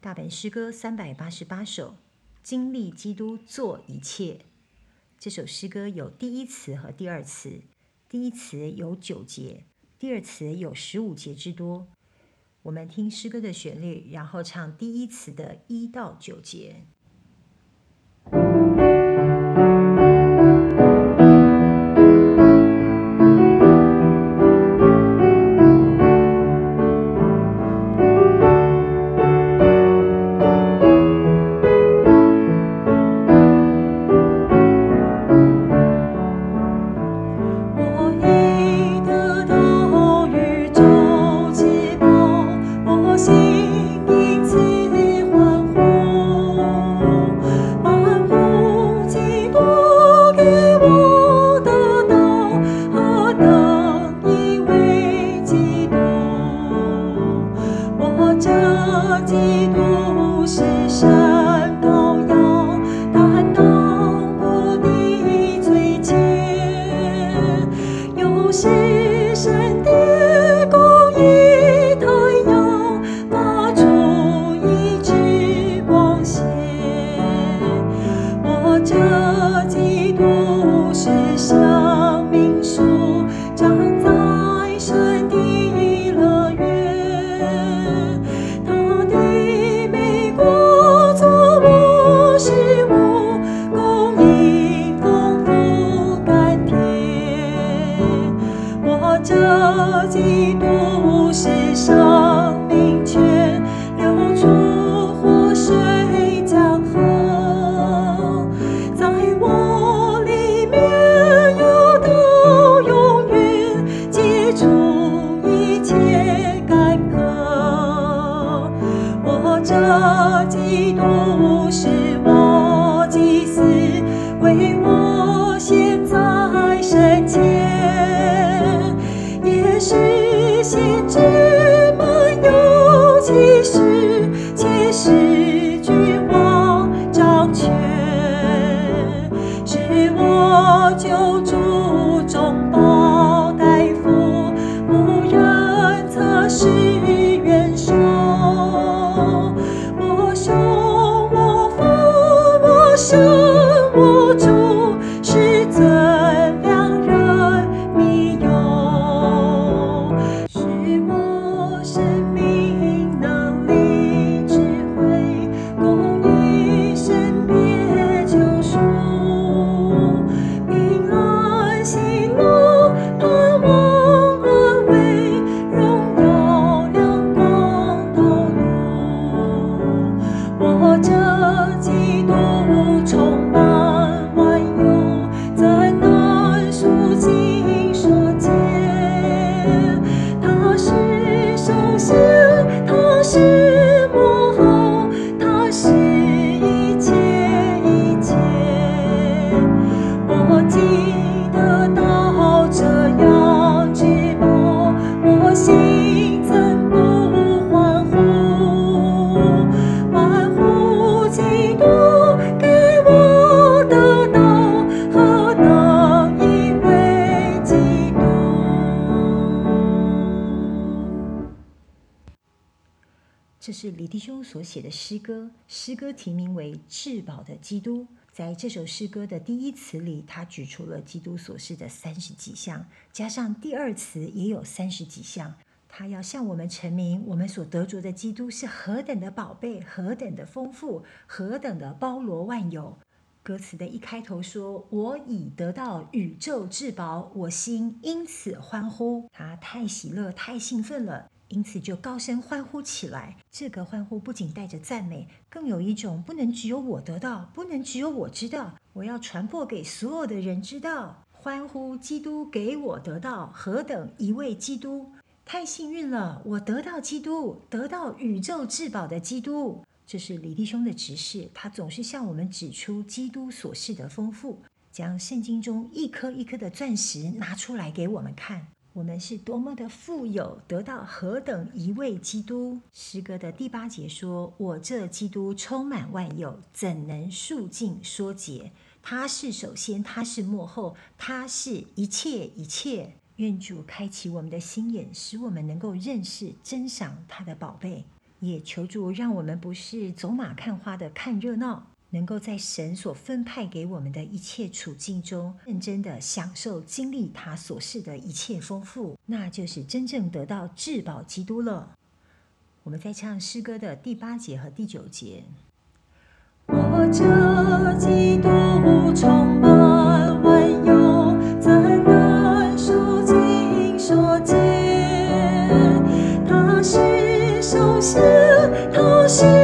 大本诗歌388首，经历基督做一切。这首诗歌有第一词和第二词，第一词有9节，第二词有15节之多。我们听诗歌的旋律，然后唱第一词的1到9节。这是李弟兄所写的诗歌，诗歌题名为《至宝的基督》。在这首诗歌的第一词里，他举出了基督所示的30几项，加上第二词也有30几项。他要向我们陈明，我们所得着的基督是何等的宝贝，何等的丰富，何等的包罗万有。歌词的一开头说：“我已得到宇宙至宝，我心因此欢呼。”他太喜乐，太兴奋了，因此就高声欢呼起来。这个欢呼不仅带着赞美，更有一种不能只有我得到，不能只有我知道，我要传播给所有的人知道。欢呼基督给我得到，何等一位基督！太幸运了，我得到基督，得到宇宙至宝的基督。这是李弟兄的指示，他总是向我们指出基督所示的丰富，将圣经中一颗一颗的钻石拿出来给我们看。我们是多么的富有，得到何等一位基督。诗歌的第8节说：“我这基督充满万有，怎能数尽说结？他是首先，他是末后，他是一切一切。”愿主开启我们的心眼，使我们能够认识珍赏他的宝贝。 也求主让我们不是走马看花的看热闹，能够在神所分派给我们的一切处境中，认真的享受经历他所示的一切丰富，那就是真正得到至宝基督了。我们在唱诗歌的第8节和第9节。 我这基督充满万有，怎能说尽说尽？他是首先，他是